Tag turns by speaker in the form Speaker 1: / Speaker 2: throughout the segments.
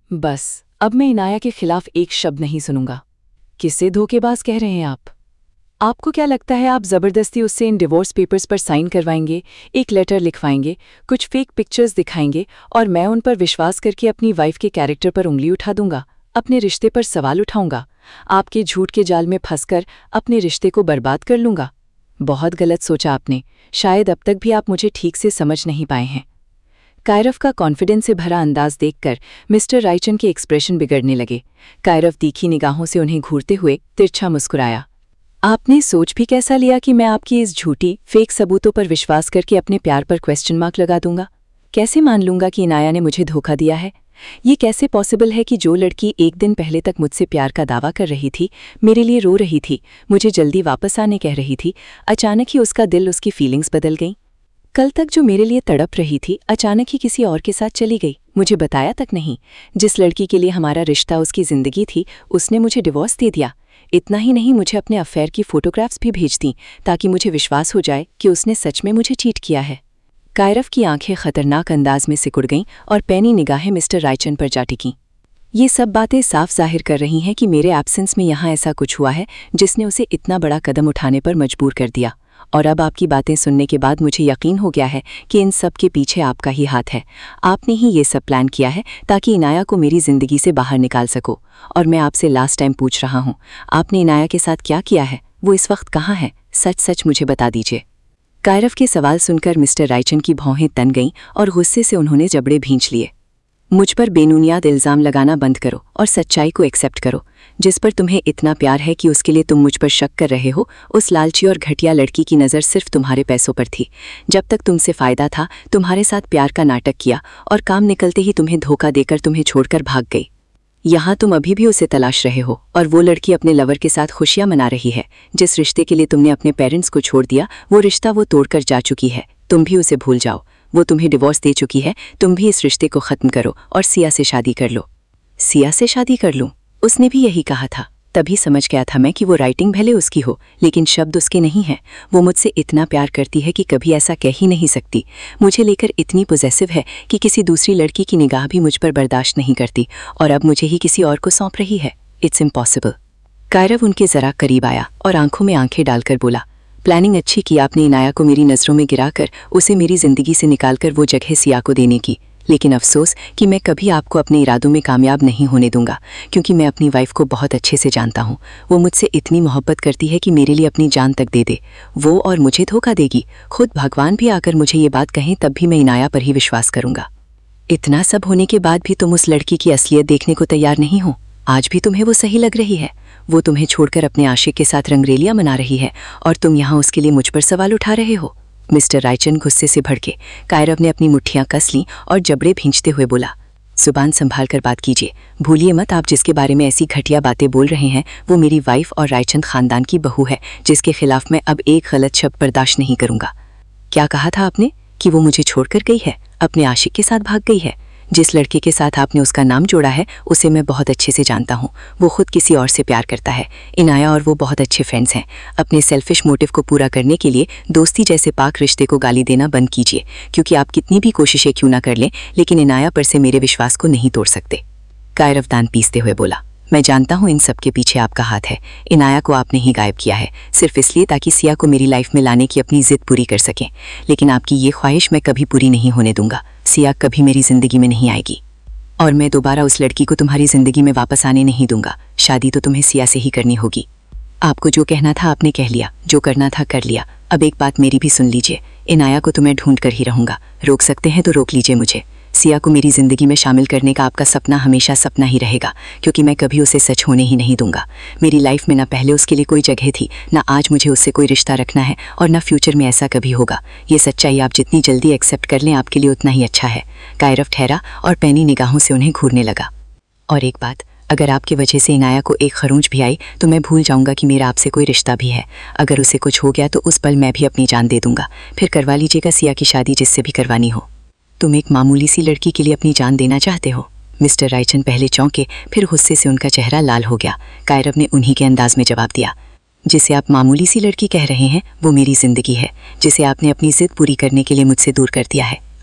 Speaker 1: बस अब मैं इनाया के खिलाफ एक शब्द नहीं सुनूंगा। किसे धोखेबाज कह रहे हैं आप? आपको क्या लगता है आप जबरदस्ती उससे इन डिवोर्स पेपर्स पर साइन करवाएंगे, एक लेटर लिखवाएंगे, कुछ फेक पिक्चर्स दिखाएंगे और मैं उन पर विश्वास करके अपनी वाइफ के कैरेक्टर पर उंगली उठा दूंगा, अपने रिश्ते पर सवाल उठाऊंगा, आपके झूठ के जाल में फंसकर अपने रिश्ते को बर्बाद कर लूंगा? बहुत गलत सोचा आपने। शायद अब तक भी आप मुझे ठीक से समझ नहीं पाए हैं। कायरव का कॉन्फिडेंस से भरा अंदाज देखकर मिस्टर रायचन के एक्सप्रेशन बिगड़ने लगे। कायरव तीखी निगाहों से उन्हें घूरते हुए तिरछा मुस्कुराया। आपने सोच भी कैसा लिया कि मैं आपकी इस झूठी फेक सबूतों पर विश्वास करके अपने प्यार पर क्वेश्चन मार्क लगा दूंगा? कैसे मान लूंगा कि इनाया ने मुझे धोखा दिया है? ये कैसे पॉसिबल है कि जो लड़की एक दिन पहले तक मुझसे प्यार का दावा कर रही थी, मेरे लिए रो रही थी, मुझे जल्दी वापस आने कह रही थी, अचानक ही उसका दिल, उसकी फीलिंग्स बदल गई? कल तक जो मेरे लिए तड़प रही थी, अचानक ही किसी और के साथ चली गई, मुझे बताया तक नहीं। जिस लड़की के लिए हमारा रिश्ता उसकी जिंदगी थी, उसने मुझे डिवोर्स दे दिया। इतना ही नहीं, मुझे अपने अफेयर की फोटोग्राफ्स भी भेज दी ताकि मुझे विश्वास हो जाए कि उसने सच में मुझे चीट किया है। कायरव की आंखें खतरनाक अंदाज में सिकुड़ गईं और पैनी निगाहें मिस्टर रायचन पर जा टिकीं। ये सब बातें साफ जाहिर कर रही हैं कि मेरे एब्सेंस में यहाँ ऐसा कुछ हुआ है जिसने उसे इतना बड़ा कदम उठाने पर मजबूर कर दिया। और अब आपकी बातें सुनने के बाद मुझे यकीन हो गया है कि इन सब के पीछे आपका ही हाथ है। आपने ही ये सब प्लान किया है ताकि इनाया को मेरी ज़िंदगी से बाहर निकाल सको। और मैं आपसे लास्ट टाइम पूछ रहा हूँ, आपने इनाया के साथ क्या किया है? वो इस वक्त कहाँ है? सच सच मुझे बता दीजिए। कायरव के सवाल सुनकर मिस्टर रायचन की भौहें तन गईं और गुस्से से उन्होंने जबड़े भींच लिए। मुझ पर बेनुनियाद इल्ज़ाम लगाना बंद करो और सच्चाई को एक्सेप्ट करो। जिस पर तुम्हें इतना प्यार है कि उसके लिए तुम मुझ पर शक कर रहे हो, उस लालची और घटिया लड़की की नज़र सिर्फ तुम्हारे पैसों पर थी। जब तक तुमसे फ़ायदा था, तुम्हारे साथ प्यार का नाटक किया और काम निकलते ही तुम्हें धोखा देकर तुम्हें छोड़कर भाग गई। यहाँ तुम अभी भी उसे तलाश रहे हो और वो लड़की अपने लवर के साथ खुशियाँ मना रही है। जिस रिश्ते के लिए तुमने अपने पेरेंट्स को छोड़ दिया, वो रिश्ता वो तोड़कर जा चुकी है। तुम भी उसे भूल जाओ। वो तुम्हें डिवोर्स दे चुकी है। तुम भी इस रिश्ते को ख़त्म करो और सिया से शादी कर लो। सिया से शादी कर लूँ? उसने भी यही कहा था। तभी समझ गया था मैं कि वो राइटिंग भले उसकी हो, लेकिन शब्द उसके नहीं हैं। वो मुझसे इतना प्यार करती है कि कभी ऐसा कह ही नहीं सकती। मुझे लेकर इतनी पॉजेसिव है कि किसी दूसरी लड़की की निगाह भी मुझ पर बर्दाश्त नहीं करती, और अब मुझे ही किसी और को सौंप रही है। It's impossible. कायरव उनके ज़रा करीब आया और आंखों में आंखें डालकर बोला, प्लानिंग अच्छी की आपने इनाया को मेरी नज़रों में गिराकर उसे मेरी ज़िंदगी से निकालकर वो जगह सिया को देने की। लेकिन अफसोस कि मैं कभी आपको अपने इरादों में कामयाब नहीं होने दूंगा, क्योंकि मैं अपनी वाइफ को बहुत अच्छे से जानता हूँ। वो मुझसे इतनी मोहब्बत करती है कि मेरे लिए अपनी जान तक दे दे। वो और मुझे धोखा देगी। खुद भगवान भी आकर मुझे ये बात कहें तब भी मैं इनाया पर ही विश्वास करूँगा। इतना सब होने के बाद भी तुम उस लड़की की असलियत देखने को तैयार नहीं हो। आज भी तुम्हें वो सही लग रही है। वो तुम्हें छोड़कर अपने आशिक के साथ रंगरेलियां मना रही है और तुम यहाँ उसके लिए मुझ पर सवाल उठा रहे हो। मिस्टर रायचन गुस्से से भड़के। कायरव ने अपनी मुट्ठियां कस लीं और जबड़े भींचते हुए बोला, जुबान संभाल कर बात कीजिए। भूलिए मत, आप जिसके बारे में ऐसी घटिया बातें बोल रहे हैं वो मेरी वाइफ और रायचंद खानदान की बहू है, जिसके खिलाफ मैं अब एक गलत शब्द बर्दाश्त नहीं करूंगा। क्या कहा था आपने? कि वो मुझे छोड़कर गई है, अपने आशिक के साथ भाग गई है। जिस लड़के के साथ आपने उसका नाम जोड़ा है उसे मैं बहुत अच्छे से जानता हूँ। वो खुद किसी और से प्यार करता है। इनाया और वो बहुत अच्छे फ्रेंड्स हैं। अपने सेल्फिश मोटिव को पूरा करने के लिए दोस्ती जैसे पाक रिश्ते को गाली देना बंद कीजिए, क्योंकि आप कितनी भी कोशिशें क्यों ना कर लें, लेकिन इनाया पर से मेरे विश्वास को नहीं तोड़ सकते। कायरव दांत पीसते हुए बोला, मैं जानता हूँ इन सब के पीछे आपका हाथ है। इनाया को आपने ही गायब किया है, सिर्फ इसलिए ताकि सिया को मेरी लाइफ में लाने की अपनी जिद पूरी कर सकें। लेकिन आपकी ये ख्वाहिश मैं कभी पूरी नहीं होने दूंगा। सिया कभी मेरी जिंदगी में नहीं आएगी और मैं दोबारा उस लड़की को तुम्हारी जिंदगी में वापस आने नहीं दूंगा। शादी तो तुम्हें सिया से ही करनी होगी। आपको जो कहना था आपने कह लिया, जो करना था कर लिया। अब एक बात मेरी भी सुन लीजिए, इनाया को तो मैं ढूंढ कर ही रहूंगा। रोक सकते हैं तो रोक लीजिए मुझे। सिया को मेरी ज़िंदगी में शामिल करने का आपका सपना हमेशा सपना ही रहेगा, क्योंकि मैं कभी उसे सच होने ही नहीं दूंगा। मेरी लाइफ में ना पहले उसके लिए कोई जगह थी, ना आज मुझे उससे कोई रिश्ता रखना है, और ना फ्यूचर में ऐसा कभी होगा। ये सच्चाई आप जितनी जल्दी एक्सेप्ट कर लें आपके लिए उतना ही अच्छा है। कायरव ठहरा और पैनी निगाहों से उन्हें घूरने लगा। और एक बात, अगर आपकी वजह से इनाया को एक खरोंच भी आई तो मैं भूल जाऊंगा कि मेरा आपसे कोई रिश्ता भी है। अगर उसे कुछ हो गया तो उस पल मैं भी अपनी जान दे दूंगा। फिर करवा लीजिएगा सिया की शादी जिससे भी करवानी हो। तुम एक मामूली सी लड़की के लिए अपनी जान देना चाहते हो? मिस्टर रायचन पहले चौंके, फिर गुस्से से उनका चेहरा लाल हो गया। कायरव ने उन्हीं के अंदाज में जवाब दिया, जिसे आप मामूली सी लड़की कह रहे हैं वो मेरी ज़िंदगी है, जिसे आपने अपनी ज़िद पूरी करने के लिए मुझसे दूर कर दिया है।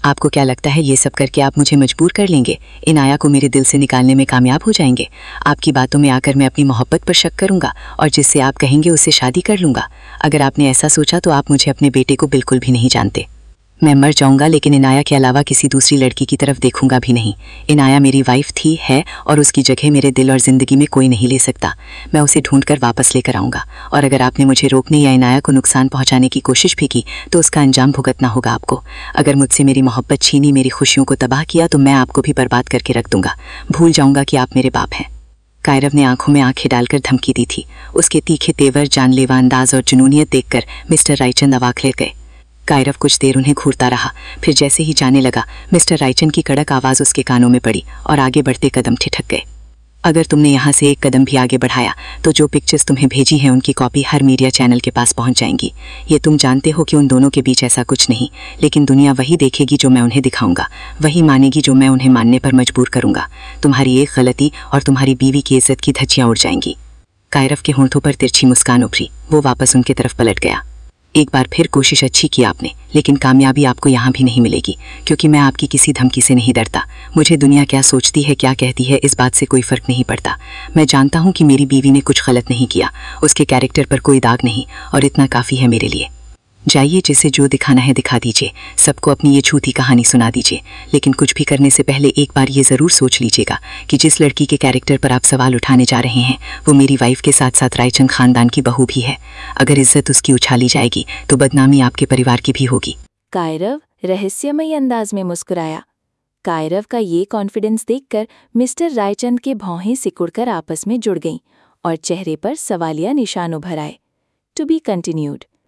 Speaker 2: आपको क्या लगता है ये सब करके आप मुझे मजबूर कर लेंगे, इनाया को मेरे दिल से निकालने में कामयाब हो जाएंगे? आपकी बातों में आकर मैं अपनी मोहब्बत पर शक करूंगा और जिससे आप कहेंगे उससे शादी कर लूंगा। अगर आपने ऐसा सोचा तो आप मुझे अपने बेटे को बिल्कुल भी नहीं जानते। मैं मर जाऊंगा लेकिन इनाया के अलावा किसी दूसरी लड़की की तरफ देखूंगा भी नहीं। इनाया मेरी वाइफ थी, है और उसकी जगह मेरे दिल और ज़िंदगी में कोई नहीं ले सकता। मैं उसे ढूंढकर वापस लेकर आऊँगा और अगर आपने मुझे रोकने या इनाया को नुकसान पहुँचाने की कोशिश भी की तो उसका अंजाम भुगतना होगा आपको। अगर मुझसे मेरी मोहब्बत छीनी, मेरी खुशियों को तबाह किया तो मैं आपको भी बर्बाद करके रख दूंगा। भूल जाऊँगा कि आप मेरे बाप हैं। कायरव ने आंखों में आंखें डालकर धमकी दी थी। उसके तीखे तेवर, जानलेवा अंदाज और जुनूनियत देखकर मिस्टर रायचंद अवाक ले गए। कायरव कुछ देर उन्हें घूरता रहा, फिर जैसे ही जाने लगा मिस्टर रायचंद की कड़क आवाज़ उसके कानों में पड़ी और आगे बढ़ते कदम ठिठक गए। अगर तुमने यहाँ से एक कदम भी आगे बढ़ाया तो जो पिक्चर्स तुम्हें भेजी हैं उनकी कॉपी हर मीडिया चैनल के पास पहुँच जाएंगी। ये तुम जानते हो कि उन दोनों के बीच ऐसा कुछ नहीं, लेकिन दुनिया वही देखेगी जो मैं उन्हें दिखाऊंगा, वही मानेगी जो मैं उन्हें मानने पर मजबूर करूंगा। तुम्हारी एक गलती और तुम्हारी बीवी की इज्जत की धज्जियाँ उड़ जाएंगी। कायरव के होंठों पर तिरछी मुस्कान उभरी। वो वापस उनके तरफ पलट गया। एक बार फिर कोशिश अच्छी की आपने, लेकिन कामयाबी आपको यहाँ भी नहीं मिलेगी, क्योंकि मैं आपकी किसी धमकी से नहीं डरता। मुझे दुनिया क्या सोचती है, क्या कहती है, इस बात से कोई फ़र्क नहीं पड़ता। मैं जानता हूँ कि मेरी बीवी ने कुछ गलत नहीं किया, उसके कैरेक्टर पर कोई दाग नहीं, और इतना काफ़ी है मेरे लिए। जाइए, जिसे जो दिखाना है दिखा दीजिए, सबको अपनी ये झूठी कहानी सुना दीजिए, लेकिन कुछ भी करने से पहले एक बार ये ज़रूर सोच लीजिएगा कि जिस लड़की के कैरेक्टर पर आप सवाल उठाने जा रहे हैं वो मेरी वाइफ के साथ साथ रायचंद खानदान की बहू भी है। अगर इज्जत उसकी उछाली जाएगी तो बदनामी आपके परिवार की भी होगी।
Speaker 3: कायरव रहस्यमयी अंदाज में मुस्कुराया। कायरव का ये कॉन्फिडेंस देखकर मिस्टर रायचंद के भौहें सिकुड़कर आपस में जुड़ गईं और चेहरे पर सवालिया निशान उभर आए। To be continued.